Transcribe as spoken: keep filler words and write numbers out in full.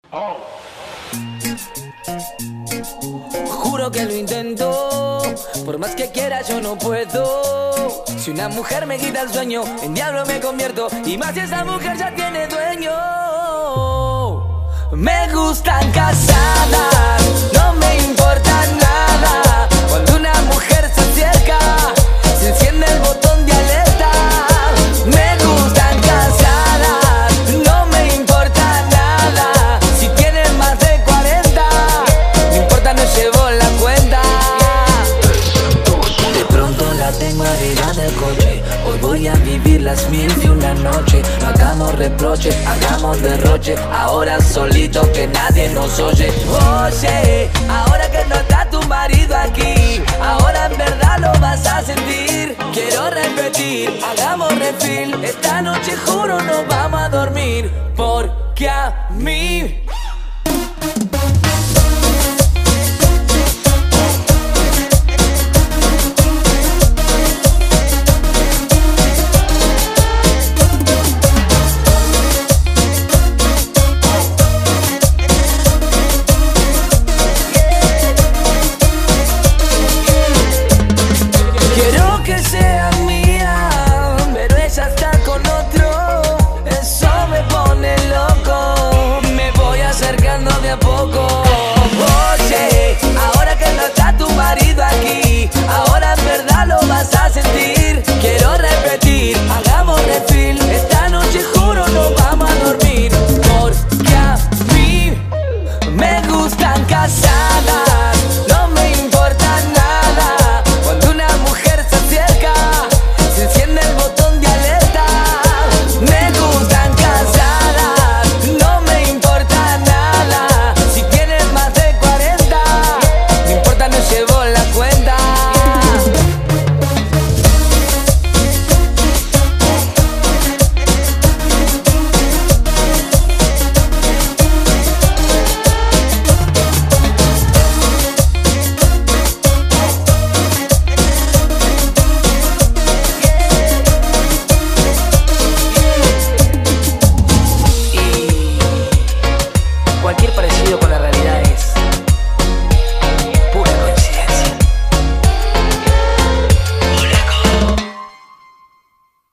Juro que lo intento, por más que quiera yo no puedo. Si una mujer me quita el sueño, en diablo me convierto. Y más si esa mujer ya tiene dueño. Me gustan casadas, no me importa nada. Cuando una mujer se acerca, se enciende el botón de alerta. Me gustan casadas, no me importa nada. Si tienen más de cuarenta, no importa, no llevo la cuenta. De pronto la tengo arriba del coche. Hoy voy a vivir las mil y una noche. No hagamos reproche, hagamos derroche. Ahora solito que nadie nos oye. Oye, ahora que no está tu marido aquí, ahora en verdad lo vas a sentir. Quiero repetir, hagamos refil. Esta noche juro no vamos a dormir, porque a mí casa.